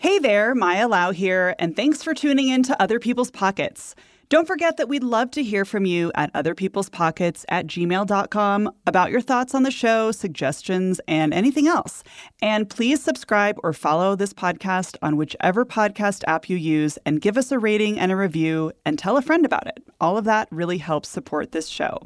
Hey there, Maya Lau here, and thanks for tuning in to Other People's Pockets. Don't forget that we'd love to hear from you at otherpeoplespockets@gmail.com about your thoughts on the show, suggestions, and anything else. And please subscribe or follow this podcast on whichever podcast app you use and give us a rating and a review and tell a friend about it. All of that really helps support this show.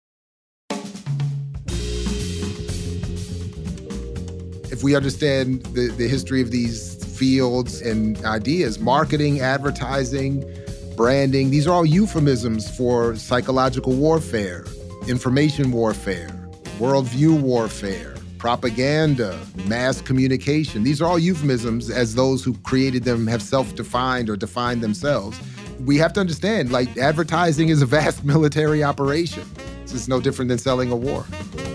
If we understand the history of these fields and ideas, marketing, advertising, branding, these are all euphemisms for psychological warfare, information warfare, worldview warfare, propaganda, mass communication. These are all euphemisms as those who created them have self-defined or defined themselves. We have to understand, like, advertising is a vast military operation. This is no different than selling a war.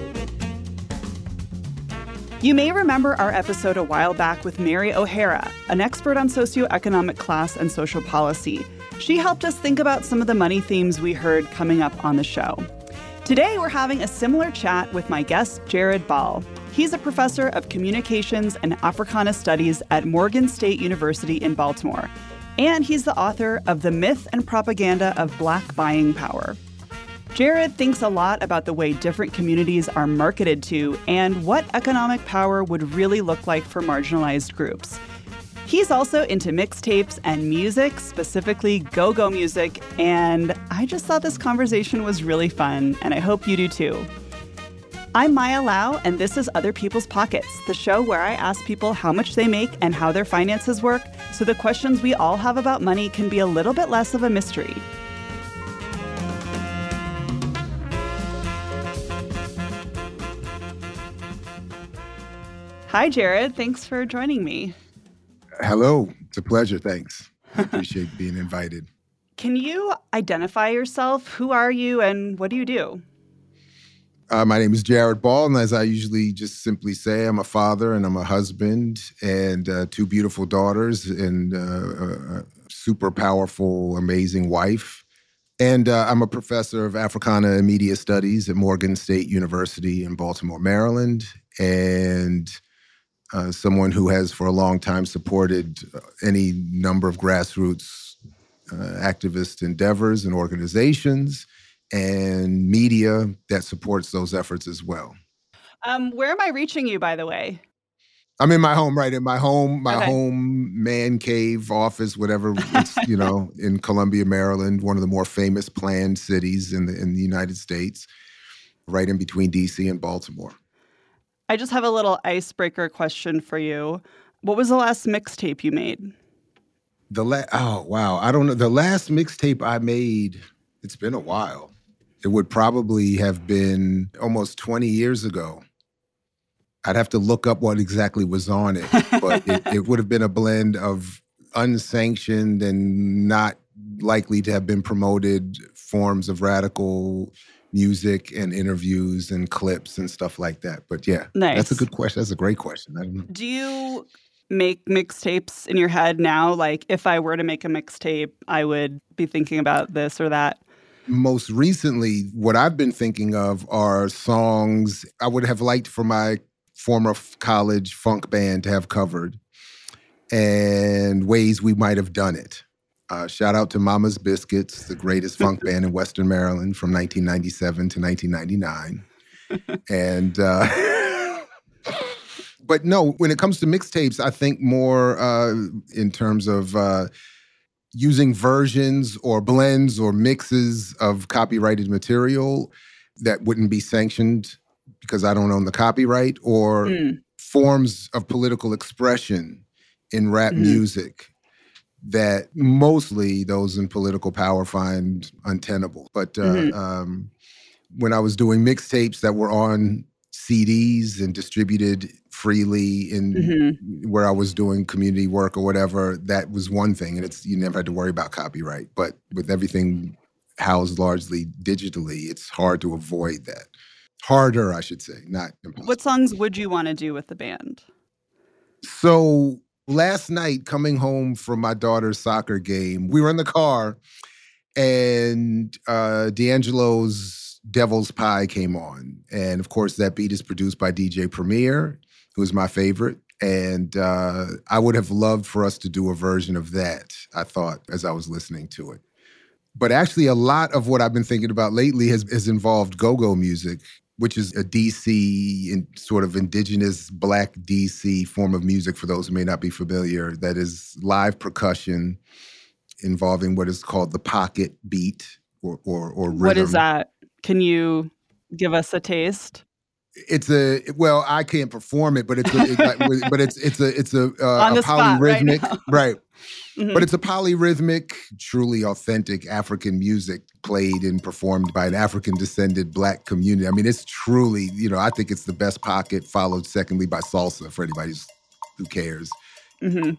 You may remember our episode a while back with Mary O'Hara, an expert on socioeconomic class and social policy. She helped us think about some of the money themes we heard coming up on the show. Today, we're having a similar chat with my guest, Jared Ball. He's a professor of communications and Africana studies at Morgan State University in Baltimore. And he's the author of The Myth and Propaganda of Black Buying Power. Jared thinks a lot about the way different communities are marketed to and what economic power would really look like for marginalized groups. He's also into mixtapes and music, specifically go-go music, and I just thought this conversation was really fun, and I hope you do too. I'm Maya Lau, and this is Other People's Pockets, the show where I ask people how much they make and how their finances work, so the questions we all have about money can be a little bit less of a mystery. Hi, Jared. Thanks for joining me. Hello. It's a pleasure. Thanks. I appreciate being invited. Can you identify yourself? Who are you and what do you do? My name is Jared Ball, and as I usually just simply say, I'm a father and I'm a husband and two beautiful daughters and a super powerful, amazing wife. And I'm a professor of Africana and Media Studies at Morgan State University in Baltimore, Maryland, and someone who has for a long time supported any number of grassroots activist endeavors and organizations and media that supports those efforts as well. Where am I reaching you, by the way? I'm in my home, right? In my home, Okay. home man cave office, whatever, it's, in Columbia, Maryland, one of the more famous planned cities in the United States, right in between DC and Baltimore. I just have a little icebreaker question for you. What was the last mixtape you made? Oh, wow. I don't know. The last mixtape I made, it's been a while. It would probably have been almost 20 years ago. I'd have to look up what exactly was on it, but it would have been a blend of unsanctioned and not likely to have been promoted forms of radical music and interviews and clips and stuff like that. But yeah, Nice. That's a good question. That's a great question. I don't know. Do you make mixtapes in your head now? Like, if I were to make a mixtape, I would be thinking about this or that? Most recently, what I've been thinking of are songs I would have liked for my former college funk band to have covered and ways we might have done it. Shout out to Mama's Biscuits, the greatest funk band in Western Maryland from 1997 to 1999. And, but no, when it comes to mixtapes, I think more in terms of using versions or blends or mixes of copyrighted material that wouldn't be sanctioned because I don't own the copyright, or forms of political expression in rap music that mostly those in political power find untenable. But when I was doing mixtapes that were on CDs and distributed freely in where I was doing community work or whatever, that was one thing. And you never had to worry about copyright. But with everything housed largely digitally, it's hard to avoid that. Harder, I should say, not impossible. What songs would you want to do with the band? So last night, coming home from my daughter's soccer game, we were in the car and D'Angelo's Devil's Pie came on. And of course, that beat is produced by DJ Premier, who's my favorite. And I would have loved for us to do a version of that, I thought, as I was listening to it. But actually, a lot of what I've been thinking about lately has involved go-go music, which is a DC, sort of indigenous Black DC form of music, for those who may not be familiar, that is live percussion involving what is called the pocket beat or rhythm. What is that? Can you give us a taste? Well, I can't perform it, but it's a On the spot polyrhythmic, right? Mm-hmm. But it's a polyrhythmic, truly authentic African music played and performed by an African-descended Black community. I mean, it's truly, I think it's the best pocket, followed secondly by salsa for anybody who cares. Mm-hmm.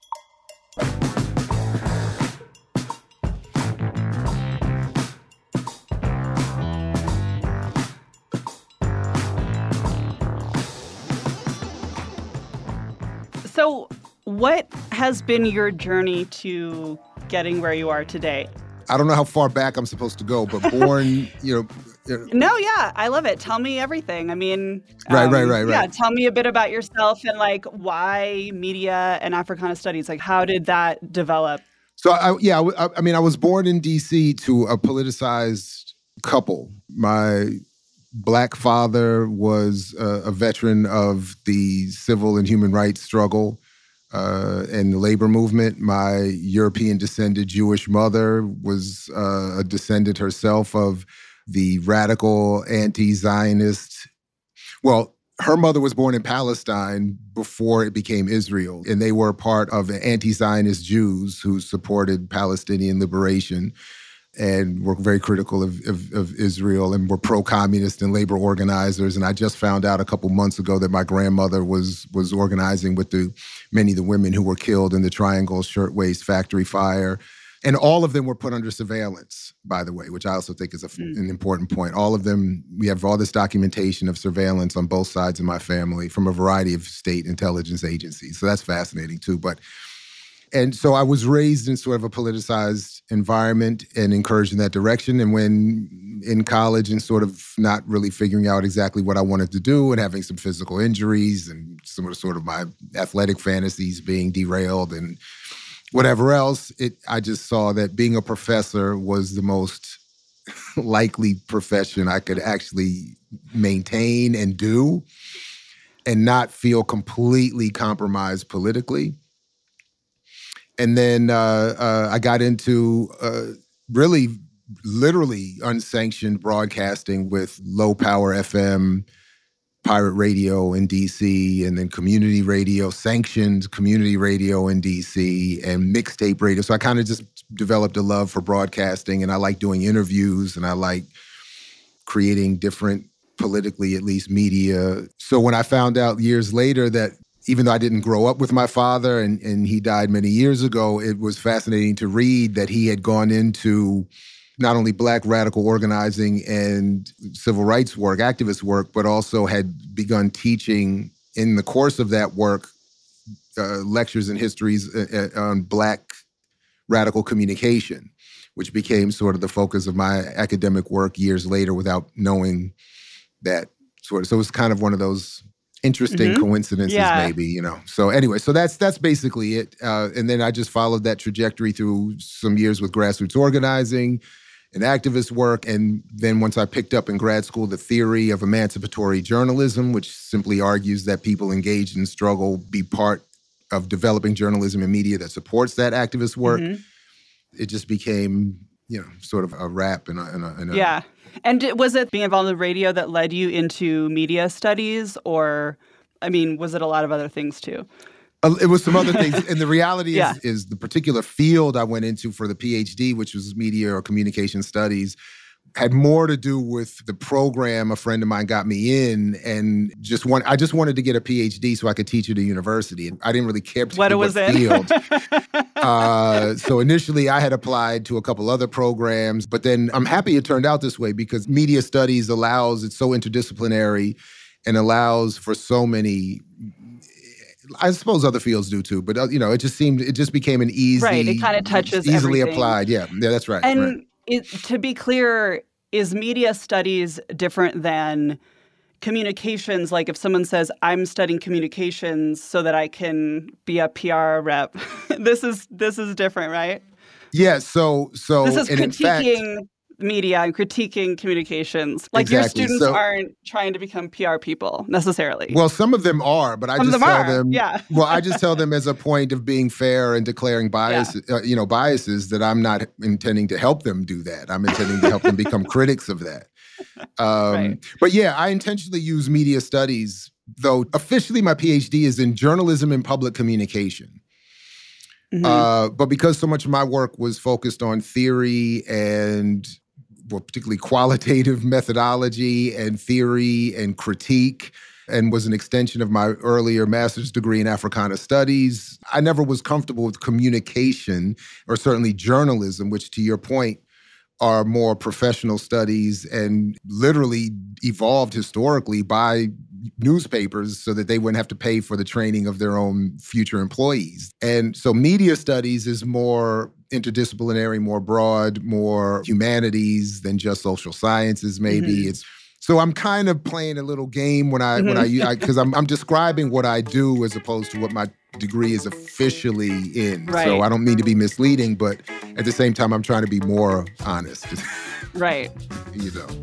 So what has been your journey to getting where you are today? I don't know how far back I'm supposed to go, but born, No, yeah, I love it. Tell me everything. I mean, right. Yeah, tell me a bit about yourself and why media and Africana studies. How did that develop? So I was born in D.C. to a politicized couple. My Black father was a veteran of the civil and human rights struggle and the labor movement. My European-descended Jewish mother was a descendant herself of the radical anti-Zionist. Well, her mother was born in Palestine before it became Israel, and they were part of the anti-Zionist Jews who supported Palestinian liberation and were very critical of Israel and were pro-communist and labor organizers. And I just found out a couple months ago that my grandmother was organizing with many of the women who were killed in the Triangle Shirtwaist Factory fire. And all of them were put under surveillance, by the way, which I also think is an important point. All of them, we have all this documentation of surveillance on both sides of my family from a variety of state intelligence agencies. So that's fascinating too. And so I was raised in sort of a politicized environment and encouraged in that direction. And when in college and sort of not really figuring out exactly what I wanted to do and having some physical injuries and some of sort of my athletic fantasies being derailed and whatever else, I just saw that being a professor was the most likely profession I could actually maintain and do and not feel completely compromised politically. And then I got into really, literally unsanctioned broadcasting with low power FM, pirate radio in DC, and then community radio, sanctioned community radio in DC, and mixtape radio. So I kind of just developed a love for broadcasting, and I like doing interviews, and I like creating different, politically at least, media. So when I found out years later that even though I didn't grow up with my father and he died many years ago, it was fascinating to read that he had gone into not only Black radical organizing and civil rights work, activist work, but also had begun teaching in the course of that work lectures and histories on Black radical communication, which became sort of the focus of my academic work years later without knowing that sort of. So it was kind of one of those interesting coincidences, maybe, So anyway, so that's basically it. And then I just followed that trajectory through some years with grassroots organizing and activist work. And then once I picked up in grad school the theory of emancipatory journalism, which simply argues that people engaged in struggle be part of developing journalism and media that supports that activist work, it just became, sort of a wrap in a Yeah. And was it being involved in radio that led you into media studies, or, was it a lot of other things too? It was some other things. And the reality is the particular field I went into for the PhD, which was media or communication studies, had more to do with the program a friend of mine got me in, and I just wanted to get a PhD so I could teach at a university. And I didn't really care what it was in. Field. So initially I had applied to a couple other programs, but then I'm happy it turned out this way because media studies it's so interdisciplinary and allows for so many, I suppose other fields do too, but it just became an easy, right, it kind of touches easily everything. Applied. Yeah, that's right. And to be clear, is media studies different than communications, like if someone says, I'm studying communications so that I can be a PR rep, this is different, right? Yeah, so This is and in fact, critiquing media and critiquing communications. Like your exactly. students So aren't trying to become PR people necessarily. well, some of them are, but I Some of just them tell are, them, yeah. well, I just tell them as a point of being fair and declaring Yeah. biases that I'm not intending to help them do that. I'm intending to help them become critics of that. Right. But yeah, I intentionally use media studies, though officially my PhD is in journalism and public communication. But because so much of my work was focused on theory and particularly qualitative methodology and theory and critique, and was an extension of my earlier master's degree in Africana Studies, I never was comfortable with communication, or certainly journalism, which, to your point, are more professional studies and literally evolved historically by newspapers so that they wouldn't have to pay for the training of their own future employees. And so media studies is more interdisciplinary, more broad, more humanities than just social sciences, maybe. So I'm kind of playing a little game when because I'm describing what I do as opposed to what my degree is officially in. Right. So I don't mean to be misleading, but at the same time, I'm trying to be more honest. Right. You know.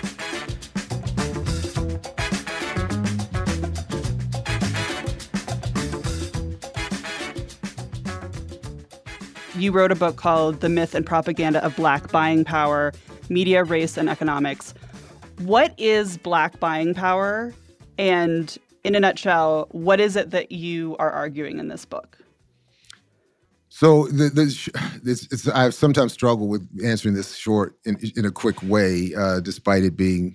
You wrote a book called The Myth and Propaganda of Black Buying Power, Media, Race, and Economics. What is Black buying power? And in a nutshell, what is it that you are arguing in this book? So I've sometimes struggled with answering this short in a quick way, despite it being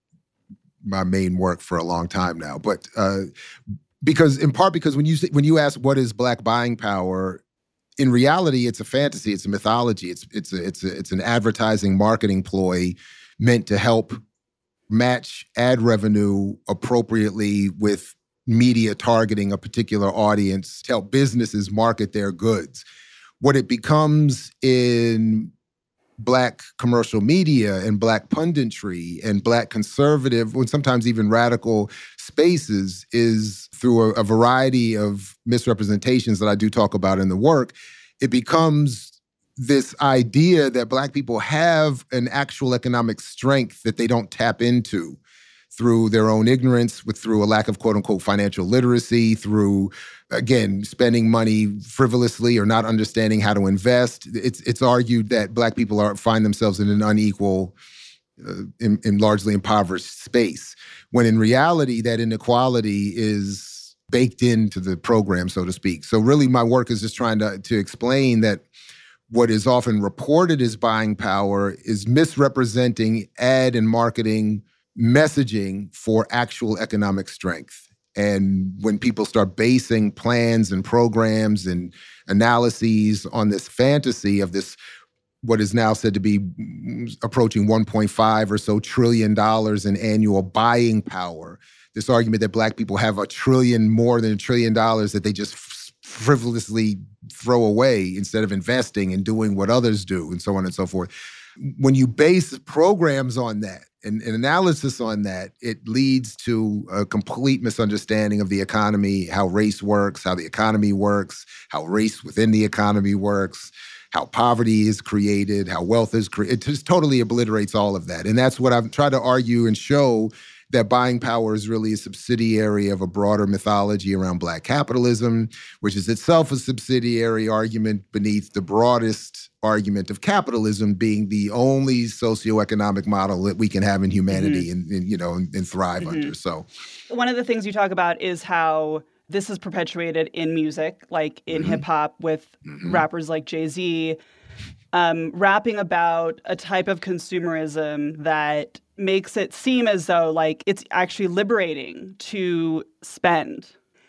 my main work for a long time now. But because when you ask what is Black buying power, in reality, it's a fantasy, it's a mythology, it's an advertising marketing ploy meant to help match ad revenue appropriately with media targeting a particular audience to help businesses market their goods. What it becomes in Black commercial media and Black punditry and Black conservative, and sometimes even radical spaces, is through a variety of misrepresentations that I do talk about in the work. It becomes this idea that Black people have an actual economic strength that they don't tap into through their own ignorance, through a lack of quote unquote financial literacy, through, again, spending money frivolously or not understanding how to invest. It's argued that Black people find themselves in an unequal, in largely impoverished space, when in reality that inequality is baked into the program, so to speak. So really my work is just trying to explain that what is often reported as buying power is misrepresenting ad and marketing messaging for actual economic strength. And when people start basing plans and programs and analyses on this fantasy of this, what is now said to be approaching $1.5 or so trillion in annual buying power, this argument that Black people have more than $1 trillion that they just frivolously throw away instead of investing and doing what others do, and so on and so forth. When you base programs on that and analysis on that, it leads to a complete misunderstanding of the economy, how race works, how the economy works, how race within the economy works, how poverty is created, how wealth is created. It just totally obliterates all of that. And that's what I've tried to argue and show, that buying power is really a subsidiary of a broader mythology around Black capitalism, which is itself a subsidiary argument beneath the broadest argument of capitalism being the only socioeconomic model that we can have in humanity and thrive under. So one of the things you talk about is how this is perpetuated in music, like in hip hop with rappers like Jay-Z, rapping about a type of consumerism that makes it seem as though like it's actually liberating to spend.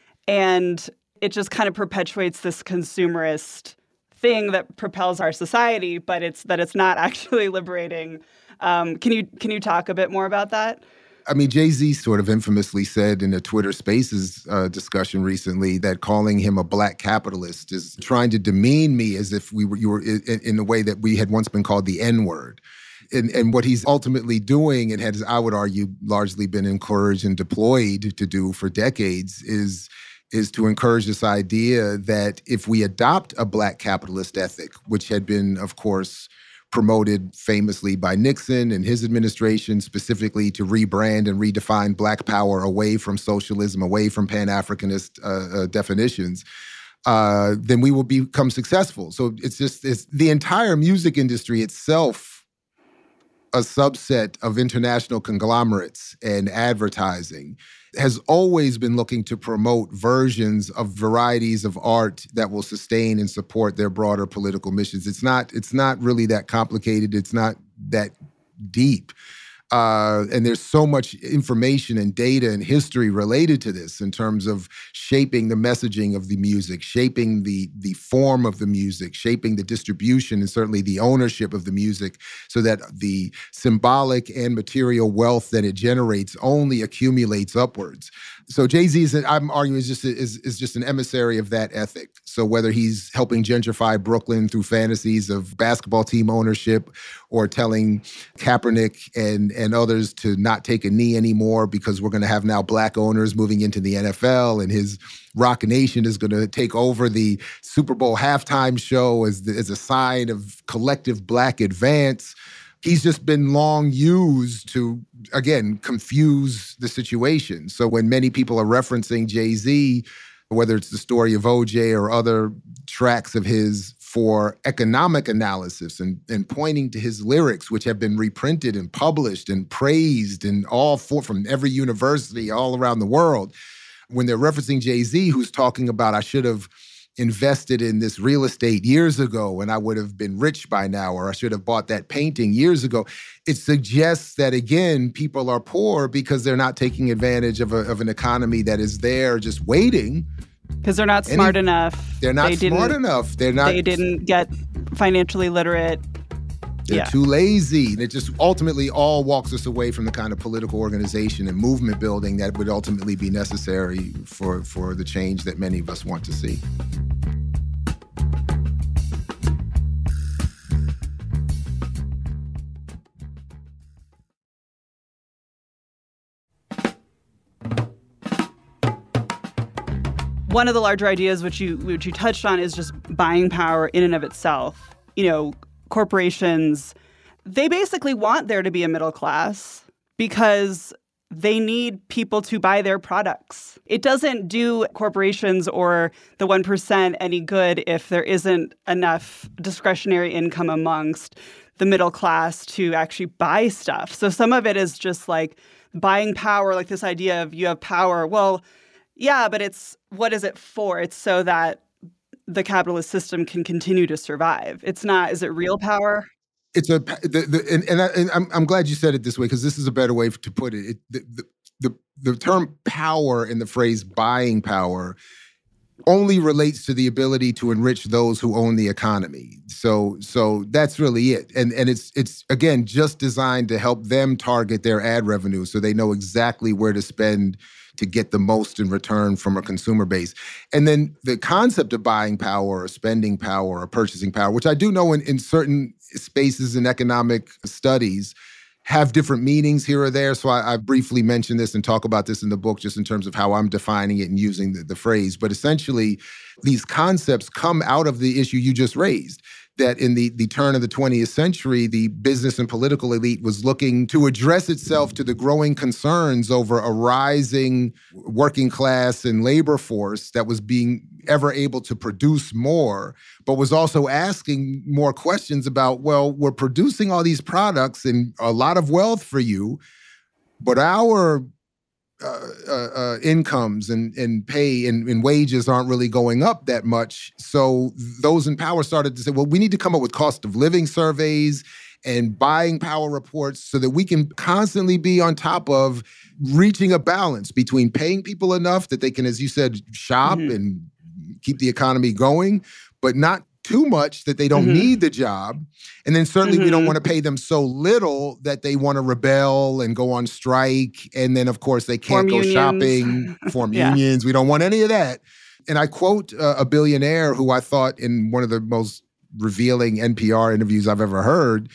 And it just kind of perpetuates this consumerist thing that propels our society, but it's not actually liberating. Can you talk a bit more about that? I mean, Jay-Z sort of infamously said in a Twitter Spaces discussion recently that calling him a Black capitalist is trying to demean me as if you were in the way that we had once been called the N-word. and what he's ultimately doing, and has, I would argue, largely been encouraged and deployed to do for decades, is to encourage this idea that if we adopt a Black capitalist ethic, which had been, of course, promoted famously by Nixon and his administration, specifically to rebrand and redefine Black power away from socialism, away from Pan-Africanist definitions, then we will become successful. So it's the entire music industry itself, a subset of international conglomerates and advertising, has always been looking to promote versions of varieties of art that will sustain and support their broader political missions. It's not really that complicated. It's not that deep. And there's so much information and data and history related to this in terms of shaping the messaging of the music, shaping the form of the music, shaping the distribution and certainly the ownership of the music, so that the symbolic and material wealth that it generates only accumulates upwards. So Jay-Z, I'm arguing, is just an emissary of that ethic. So whether he's helping gentrify Brooklyn through fantasies of basketball team ownership, or telling Kaepernick and others to not take a knee anymore because we're going to have now Black owners moving into the NFL, and his Rock Nation is going to take over the Super Bowl halftime show as a sign of collective Black advance. He's just been long used to, again, confuse the situation. So when many people are referencing Jay-Z, whether it's the story of OJ or other tracks of his for economic analysis and pointing to his lyrics, which have been reprinted and published and praised and from every university all around the world, when they're referencing Jay-Z, who's talking about, I should have invested in this real estate years ago and I would have been rich by now, or I should have bought that painting years ago. It suggests that, again, people are poor because they're not taking advantage of an economy that is there just waiting. Because they're not smart enough. They're not smart enough. They didn't get financially literate. They're too lazy. And it just ultimately all walks us away from the kind of political organization and movement building that would ultimately be necessary for the change that many of us want to see. One of the larger ideas which you touched on is just buying power in and of itself. You know, corporations, they basically want there to be a middle class because they need people to buy their products. It doesn't do corporations or the 1% any good if there isn't enough discretionary income amongst the middle class to actually buy stuff. So some of it is just like buying power, like this idea of you have power. Well, yeah, but what is it for? It's so that the capitalist system can continue to survive. It's not, is it real power? I'm glad you said it this way, because this is a better way to put it. The term power in the phrase buying power only relates to the ability to enrich those who own the economy. So that's really it. And it's again just designed to help them target their ad revenue so they know exactly where to spend to get the most in return from a consumer base. And then the concept of buying power or spending power or purchasing power, which I do know in certain spaces in economic studies have different meanings here or there. So I briefly mention this and talk about this in the book just in terms of how I'm defining it and using the phrase. But essentially, these concepts come out of the issue you just raised, that in the turn of the 20th century, the business and political elite was looking to address itself to the growing concerns over a rising working class and labor force that was being ever able to produce more, but was also asking more questions about, well, we're producing all these products and a lot of wealth for you, but our incomes and pay and wages aren't really going up that much. So those in power started to say, well, we need to come up with cost of living surveys and buying power reports so that we can constantly be on top of reaching a balance between paying people enough that they can, as you said, shop and keep the economy going, but not too much that they don't need the job. And then certainly we don't want to pay them so little that they want to rebel and go on strike. And then, of course, they can't go shopping, form unions. We don't want any of that. And I quote a billionaire who I thought in one of the most revealing NPR interviews I've ever heard,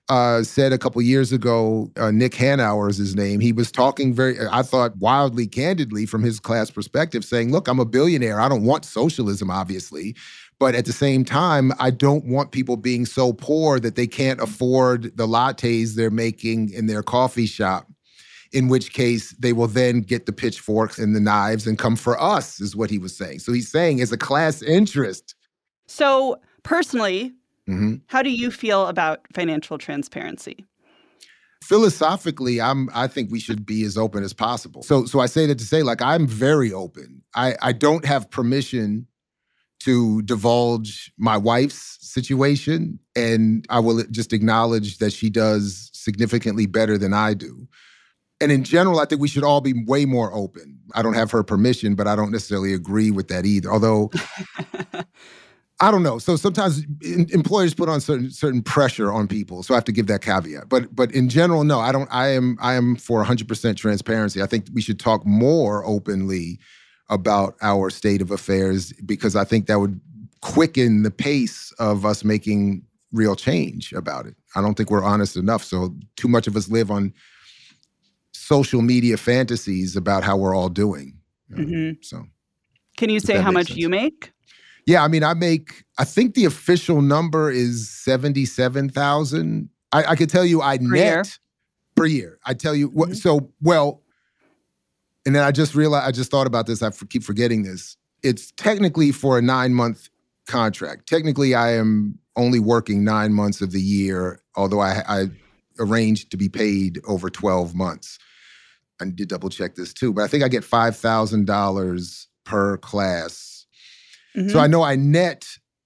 said a couple years ago, Nick Hanauer is his name. He was talking I thought, wildly candidly from his class perspective, saying, look, I'm a billionaire. I don't want socialism, obviously. But at the same time, I don't want people being so poor that they can't afford the lattes they're making in their coffee shop, in which case they will then get the pitchforks and the knives and come for us, is what he was saying. So he's saying as a class interest. So personally, how do you feel about financial transparency? Philosophically, I think we should be as open as possible. So I say that to say, like, I'm very open. I don't have permission to divulge my wife's situation, and I will just acknowledge that she does significantly better than I do. And in general, I think we should all be way more open. I don't have her permission, but I don't necessarily agree with that either. Although, I don't know. So sometimes employers put on certain pressure on people. So I have to give that caveat. But in general, no, I don't. I am for 100% transparency. I think we should talk more openly about our state of affairs, because I think that would quicken the pace of us making real change about it. I don't think we're honest enough. So too much of us live on social media fantasies about how we're all doing. So, can you say how much you make? Yeah, I mean, I think the official number is $77,000. I could tell you per year. I tell you what. So, well, and then I just thought about this. I keep forgetting this. It's technically for a 9-month contract. Technically, I am only working 9 months of the year, although I arranged to be paid over 12 months. I need to double check this too, but I think I get $5,000 per class. So I know I net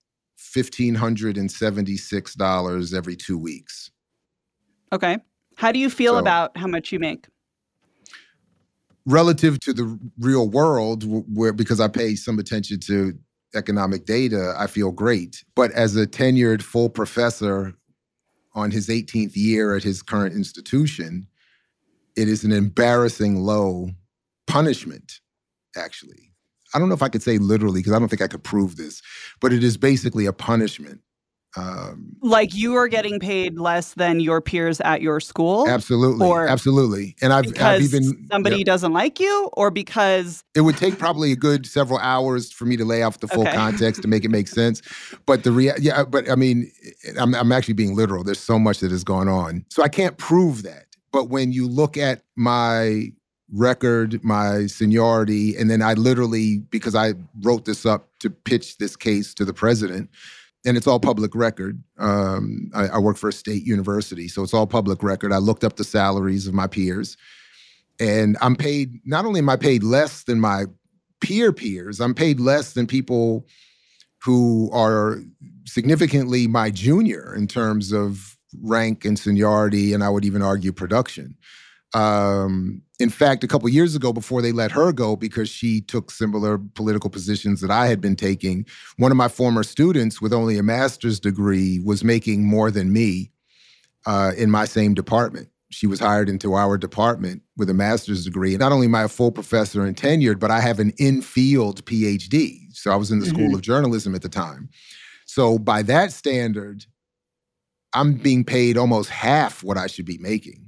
$1,576 every 2 weeks. Okay. How do you feel about how much you make? Relative to the real world, because I pay some attention to economic data, I feel great. But as a tenured full professor on his 18th year at his current institution, it is an embarrassing low punishment, actually. I don't know if I could say literally, because I don't think I could prove this, but it is basically a punishment. Like you are getting paid less than your peers at your school? Absolutely. Absolutely. And I've even... somebody doesn't like you, or because... It would take probably a good several hours for me to lay out the full context to make it make sense. But but I mean, I'm actually being literal. There's so much that is going on. So I can't prove that. But when you look at my record, my seniority, and then I literally, because I wrote this up to pitch this case to the president, and it's all public record. I work for a state university, so it's all public record. I looked up the salaries of my peers, and I'm paid, not only am I paid less than my peers, I'm paid less than people who are significantly my junior in terms of rank and seniority, and I would even argue production. In fact, a couple of years ago, before they let her go because she took similar political positions that I had been taking, one of my former students with only a master's degree was making more than me in my same department. She was hired into our department with a master's degree. Not only am I a full professor and tenured, but I have an in-field PhD. So I was in the School of Journalism at the time. So by that standard, I'm being paid almost half what I should be making.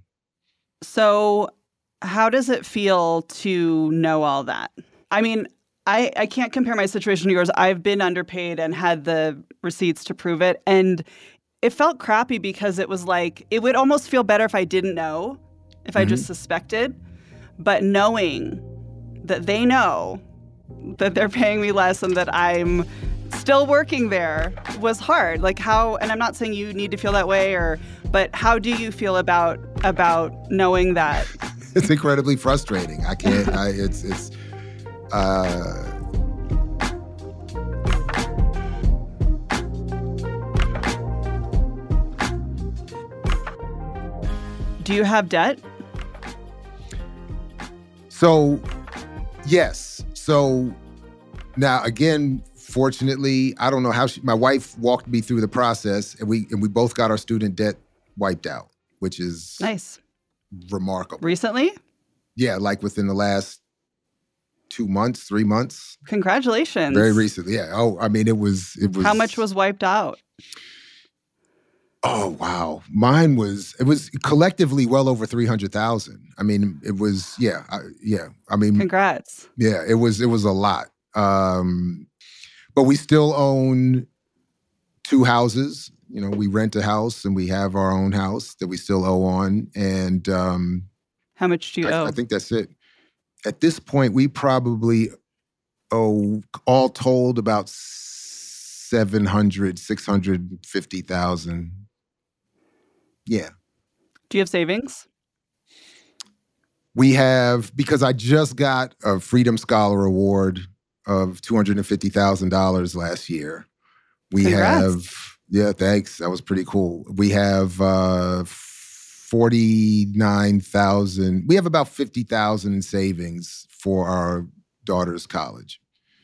So how does it feel to know all that? I mean, I can't compare my situation to yours. I've been underpaid and had the receipts to prove it. And it felt crappy because it was like, it would almost feel better if I didn't know, if I just suspected. But knowing that they know that they're paying me less and that I'm still working there was hard. Like how, and I'm not saying you need to feel that way, but how do you feel about knowing that? It's incredibly frustrating. I can't, Do you have debt? So, yes. So now again, fortunately, I don't know how my wife walked me through the process, and we both got our student debt wiped out, which is nice, remarkable. Recently? Yeah, like within the last 2 months, 3 months. Congratulations. Very recently, yeah. Oh, I mean, it was. How much was wiped out? Oh, wow. It was collectively well over 300,000. I mean, it was, yeah, yeah. I mean, Congrats. yeah, it was a lot. But we still own two houses. You know, we rent a house and we have our own house that we still owe on. And how much do you owe? I think that's it. At this point, we probably owe, all told, about 650,000. Yeah. Do you have savings? We have, because I just got a Freedom Scholar Award of $250,000 last year. We Congrats. have, yeah, thanks. That was pretty cool. We have 49,000. We have about 50,000 in savings for our daughter's college.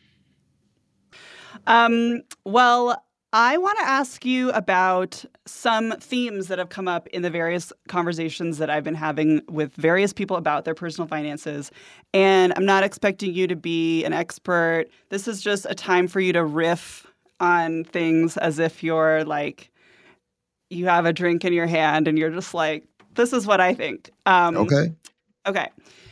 Well, I want to ask you about some themes that have come up in the various conversations that I've been having with various people about their personal finances. And I'm not expecting you to be an expert. This is just a time for you to riff on things as if you're like, you have a drink in your hand and you're just like, this is what I think. Okay. Okay.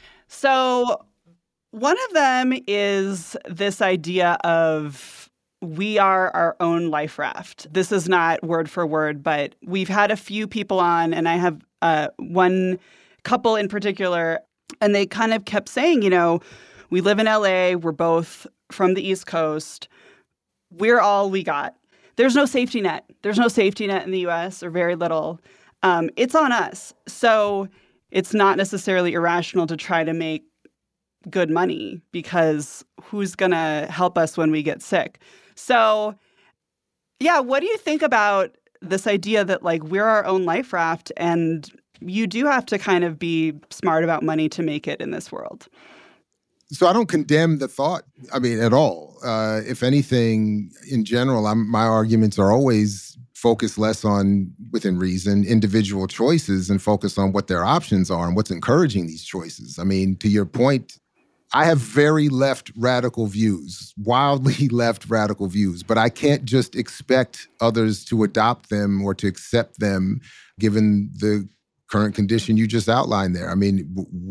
So one of them is this idea of we are our own life raft. This is not word for word, but we've had a few people on, and I have one couple in particular, and they kind of kept saying, you know, we live in LA, we're both from the East Coast, we're all we got. There's no safety net. There's no safety net in the US, or very little. It's on us. So it's not necessarily irrational to try to make good money, because who's going to help us when we get sick? So, yeah, what do you think about this idea that, like, we're our own life raft and you do have to kind of be smart about money to make it in this world? So I don't condemn the thought, I mean, at all. If anything, in general, my arguments are always focused less on, within reason, individual choices and focus on what their options are and what's encouraging these choices. I mean, to your point, I have very left radical views, wildly left radical views, but I can't just expect others to adopt them or to accept them given the current condition you just outlined there. I mean,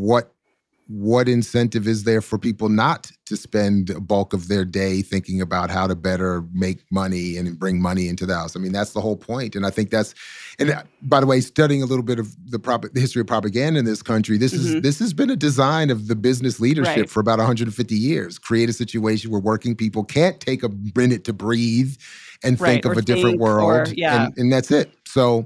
what incentive is there for people not to spend a bulk of their day thinking about how to better make money and bring money into the house? I mean, that's the whole point. And I think that's, and by the way, studying a little bit of the history of propaganda in this country, this has been a design of the business leadership for about 150 years. Create a situation where working people can't take a minute to breathe and think of a different world. And that's it. So,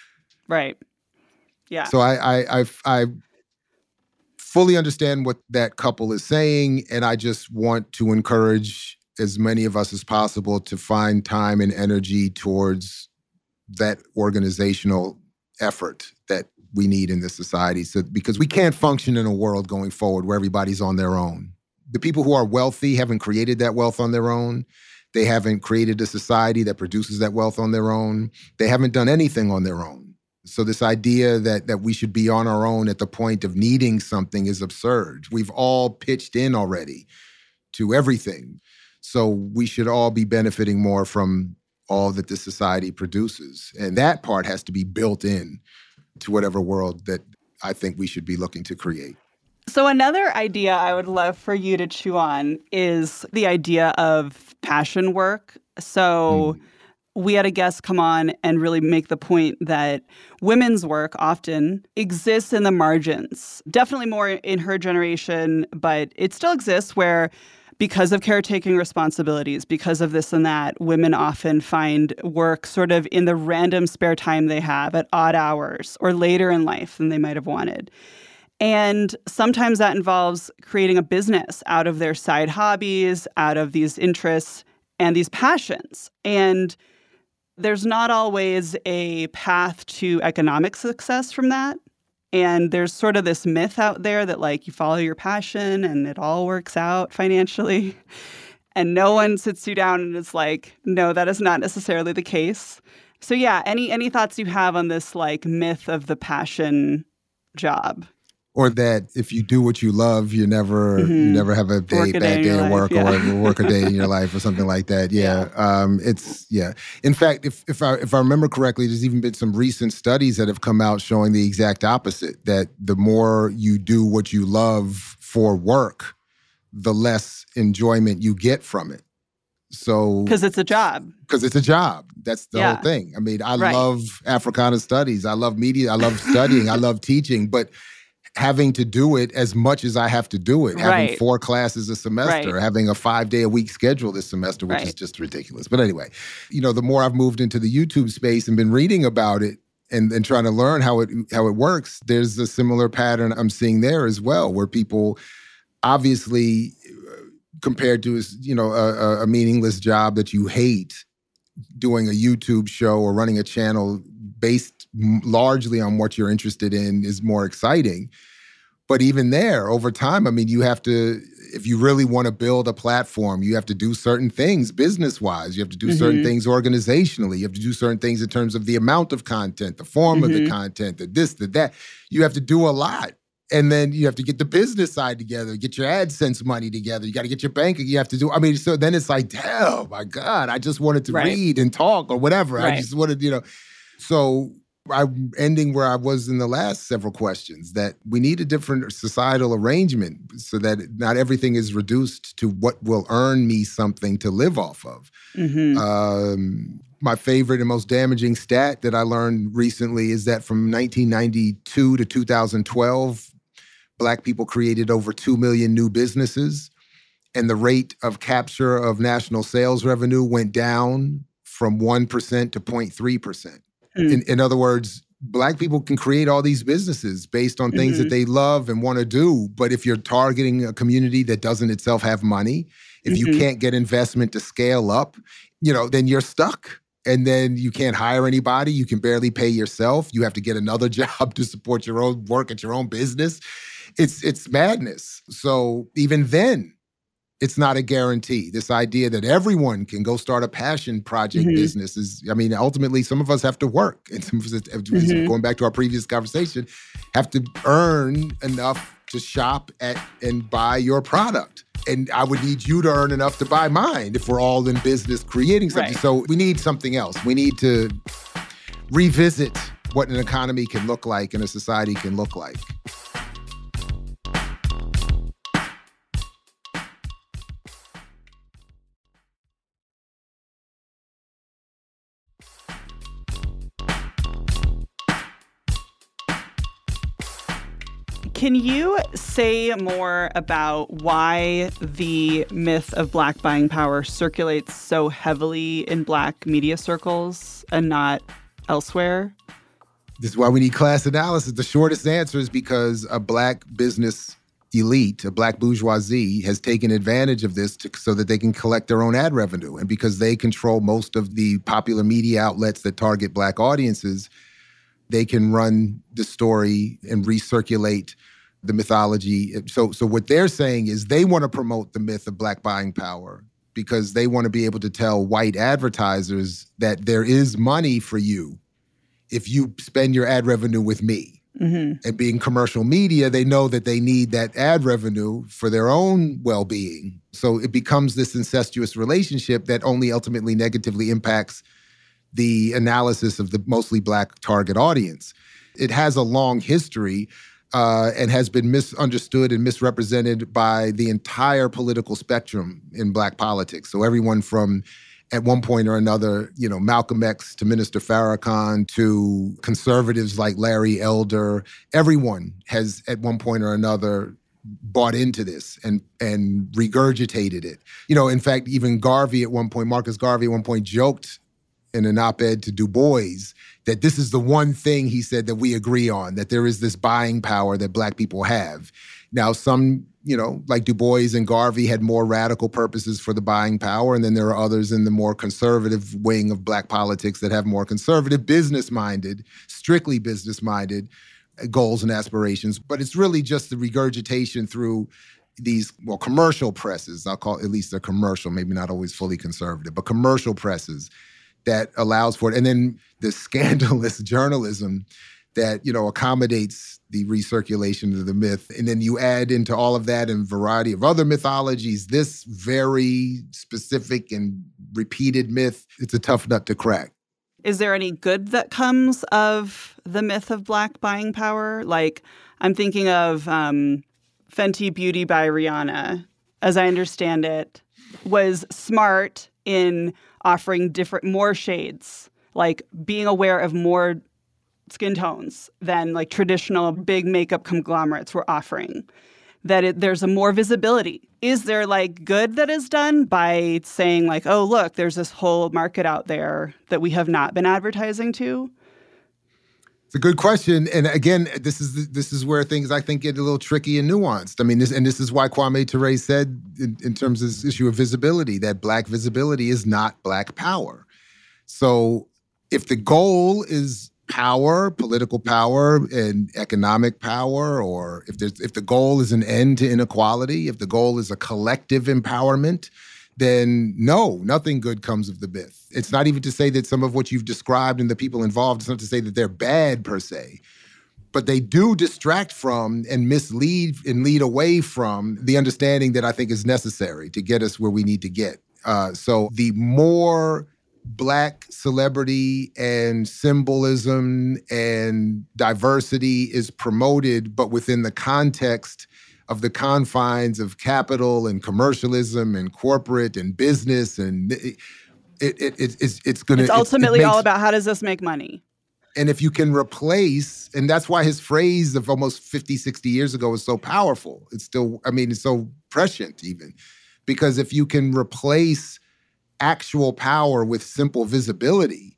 So I fully understand what that couple is saying, and I just want to encourage as many of us as possible to find time and energy towards that organizational effort that we need in this society. So, because we can't function in a world going forward where everybody's on their own. The people who are wealthy haven't created that wealth on their own. They haven't created a society that produces that wealth on their own. They haven't done anything on their own. So this idea that we should be on our own at the point of needing something is absurd. We've all pitched in already to everything. So we should all be benefiting more from all that this society produces. And that part has to be built in to whatever world that I think we should be looking to create. So another idea I would love for you to chew on is the idea of passion work. So we had a guest come on and really make the point that women's work often exists in the margins. Definitely more in her generation, but it still exists where, because of caretaking responsibilities, because of this and that, women often find work sort of in the random spare time they have at odd hours or later in life than they might have wanted. And sometimes that involves creating a business out of their side hobbies, out of these interests and these passions. And there's not always a path to economic success from that. And there's sort of this myth out there that, like, you follow your passion and it all works out financially. And no one sits you down and is like, no, that is not necessarily the case. So yeah, any thoughts you have on this, like, myth of the passion job? Or that if you do what you love, you never have a Work a day bad in day your at life, work yeah. or work a day in your life or something like that. Yeah. Yeah. In fact, if I remember correctly, there's even been some recent studies that have come out showing the exact opposite, that the more you do what you love for work, the less enjoyment you get from it. So Because it's a job. Because it's a job. That's the whole Yeah. thing. I mean, I Right. love Africana studies. I love media. I love studying. I love teaching. But having to do it as much as I have to do it, having Right. 4 classes a semester, Right. having a 5-day-a-week schedule this semester, which is Right. just ridiculous. But anyway, the more I've moved into the YouTube space and been reading about it and trying to learn how it works, there's a similar pattern I'm seeing there as well, where people obviously, compared to a meaningless job that you hate, doing a YouTube show or running a channel based largely on what you're interested in is more exciting. But even there, over time, I mean, you have to, if you really want to build a platform, you have to do certain things business-wise. You have to do certain things organizationally. You have to do certain things in terms of the amount of content, the form of the content, the this, the that. You have to do a lot. And then you have to get the business side together, get your AdSense money together. You got to get your bank. You have to do, so then it's like, oh my God, I just wanted to read and talk or whatever. Right. I just wanted, So I'm ending where I was in the last several questions, that we need a different societal arrangement so that not everything is reduced to what will earn me something to live off of. My favorite and most damaging stat that I learned recently is that from 1992 to 2012, Black people created over 2 million new businesses, and the rate of capture of national sales revenue went down from 1% to 0.3%. In other words, Black people can create all these businesses based on things that they love and want to do. But if you're targeting a community that doesn't itself have money, if you can't get investment to scale up, then you're stuck. And then you can't hire anybody. You can barely pay yourself. You have to get another job to support your own work at your own business. It's madness. So even then, it's not a guarantee. This idea that everyone can go start a passion project business is, ultimately some of us have to work. And some of us, going back to our previous conversation, have to earn enough to shop at and buy your product. And I would need you to earn enough to buy mine if we're all in business creating something. Right. So we need something else. We need to revisit what an economy can look like and a society can look like. Can you say more about why the myth of Black buying power circulates so heavily in Black media circles and not elsewhere? This is why we need class analysis. The shortest answer is because a Black business elite, a Black bourgeoisie, has taken advantage of this so that they can collect their own ad revenue. And because they control most of the popular media outlets that target Black audiences, they can run the story and recirculate the mythology. So what they're saying is they want to promote the myth of Black buying power because they want to be able to tell white advertisers that there is money for you if you spend your ad revenue with me. And being commercial media, they know that they need that ad revenue for their own well-being. So it becomes this incestuous relationship that only ultimately negatively impacts the analysis of the mostly Black target audience. It has a long history and has been misunderstood and misrepresented by the entire political spectrum in Black politics. So everyone from, at one point or another, Malcolm X to Minister Farrakhan to conservatives like Larry Elder, everyone has at one point or another bought into this and regurgitated it. In fact, even Garvey at one point, Marcus Garvey at one point joked in an op-ed to Du Bois that this is the one thing, he said, that we agree on, that there is this buying power that Black people have. Now, some, like Du Bois and Garvey had more radical purposes for the buying power, and then there are others in the more conservative wing of Black politics that have more conservative, business-minded, strictly business-minded goals and aspirations. But it's really just the regurgitation through these, commercial presses. I'll call, at least they're commercial, maybe not always fully conservative, but commercial presses that allows for it. And then the scandalous journalism that, accommodates the recirculation of the myth. And then you add into all of that and a variety of other mythologies, this very specific and repeated myth, it's a tough nut to crack. Is there any good that comes of the myth of Black buying power? Like, I'm thinking of Fenty Beauty by Rihanna, as I understand it, was smart in offering more shades, like being aware of more skin tones than like traditional big makeup conglomerates were offering, that there's a more visibility. Is there like good that is done by saying like, oh, look, there's this whole market out there that we have not been advertising to? It's a good question. And again, this is where things I think get a little tricky and nuanced. I mean, this is why Kwame Ture said in terms of this issue of visibility, that Black visibility is not Black power. So if the goal is power, political power, and economic power, or if the goal is an end to inequality, if the goal is a collective empowerment, then no, nothing good comes of the myth. It's not even to say that some of what you've described and the people involved, it's not to say that they're bad per se, but they do distract from and mislead and lead away from the understanding that I think is necessary to get us where we need to get. So the more Black celebrity and symbolism and diversity is promoted, but within the context of the confines of capital and commercialism and corporate and business, and it's going to... It's ultimately all about how does this make money? And if you can replace, and that's why his phrase of almost 50, 60 years ago is so powerful. It's still, it's so prescient even. Because if you can replace actual power with simple visibility,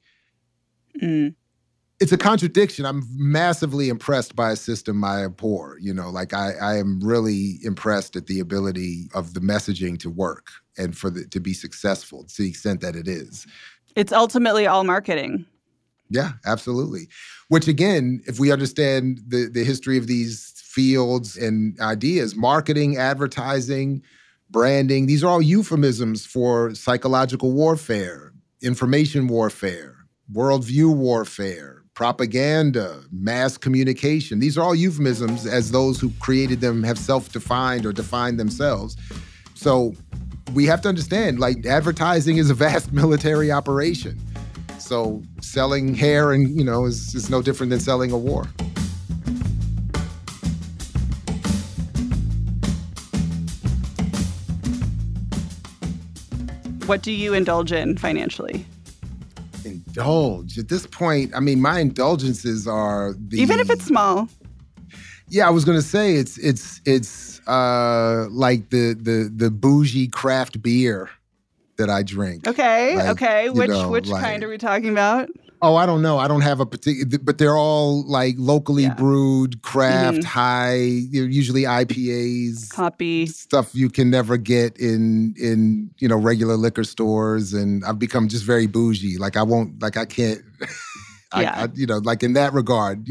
it's a contradiction. I'm massively impressed by a system I abhor. I am really impressed at the ability of the messaging to work and to be successful to the extent that it is. It's ultimately all marketing. Yeah, absolutely. Which again, if we understand the history of these fields and ideas, marketing, advertising, branding, these are all euphemisms for psychological warfare, information warfare, worldview warfare, propaganda, mass communication. These are all euphemisms as those who created them have self-defined or defined themselves. So we have to understand, like, advertising is a vast military operation. So selling hair and, is no different than selling a war. What do you indulge in financially? Indulge? At this point, my indulgences are even if it's small. Yeah, I was going to say it's like the bougie craft beer that I drink. Okay, like, okay. Which kind are we talking about? Oh, I don't know. I don't have a particular, but they're all like locally brewed, craft, high, usually IPAs. Hoppy. Stuff you can never get in regular liquor stores. And I've become just very bougie. Like I can't, like in that regard,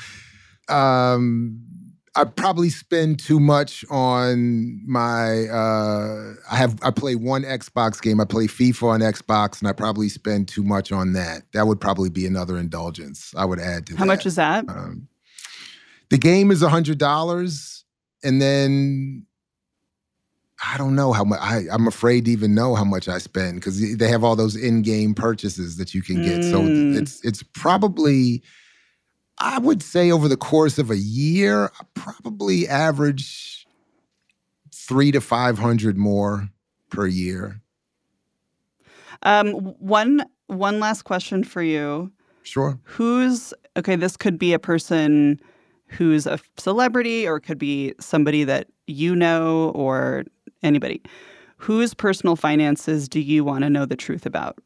I probably spend too much on my, I play one Xbox game. I play FIFA on Xbox, and I probably spend too much on that. That would probably be another indulgence I would add to that. How much is that? The game is $100, and then I don't know how much, I'm afraid to even know how much I spend because they have all those in-game purchases that you can get. So it's probably... I would say over the course of a year, I probably average 300 to 500 more per year. One last question for you. Sure. This could be a person who's a celebrity, or it could be somebody that you know, or anybody. Whose personal finances do you want to know the truth about?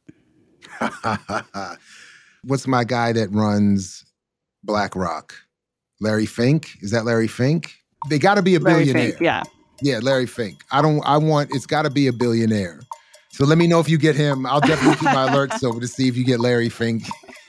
What's my guy that runs BlackRock? Larry Fink? Is that Larry Fink? They got to be a billionaire. Larry Fink, yeah. Yeah, Larry Fink. It's got to be a billionaire. So let me know if you get him. I'll definitely keep my alerts over to see if you get Larry Fink.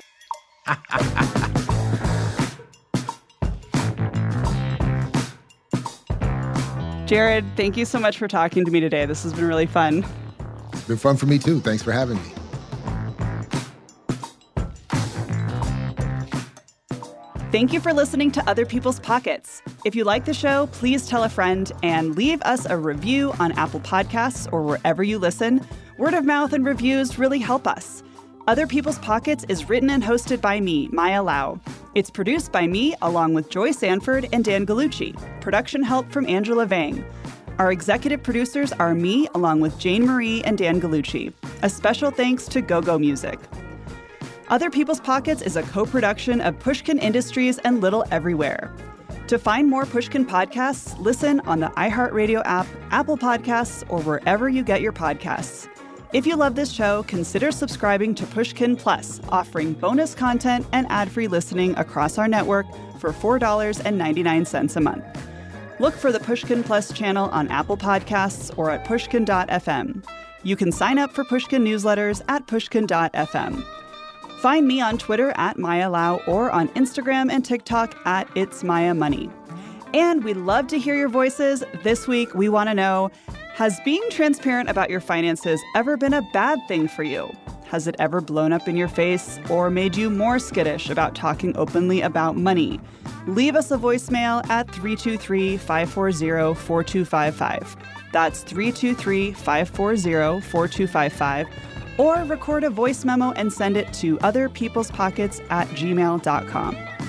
Jared, thank you so much for talking to me today. This has been really fun. It's been fun for me too. Thanks for having me. Thank you for listening to Other People's Pockets. If you like the show, please tell a friend and leave us a review on Apple Podcasts or wherever you listen. Word of mouth and reviews really help us. Other People's Pockets is written and hosted by me, Maya Lau. It's produced by me along with Joy Sanford and Dan Gallucci. Production help from Angela Vang. Our executive producers are me along with Jane Marie and Dan Gallucci. A special thanks to GoGo Music. Other People's Pockets is a co-production of Pushkin Industries and Little Everywhere. To find more Pushkin podcasts, listen on the iHeartRadio app, Apple Podcasts, or wherever you get your podcasts. If you love this show, consider subscribing to Pushkin Plus, offering bonus content and ad-free listening across our network for $4.99 a month. Look for the Pushkin Plus channel on Apple Podcasts or at pushkin.fm. You can sign up for Pushkin newsletters at pushkin.fm. Find me on Twitter at Maya Lau or on Instagram and TikTok at It's Maya Money. And we'd love to hear your voices. This week, we want to know, has being transparent about your finances ever been a bad thing for you? Has it ever blown up in your face or made you more skittish about talking openly about money? Leave us a voicemail at 323-540-4255. That's 323-540-4255. Or record a voice memo and send it to otherpeoplespockets@gmail.com.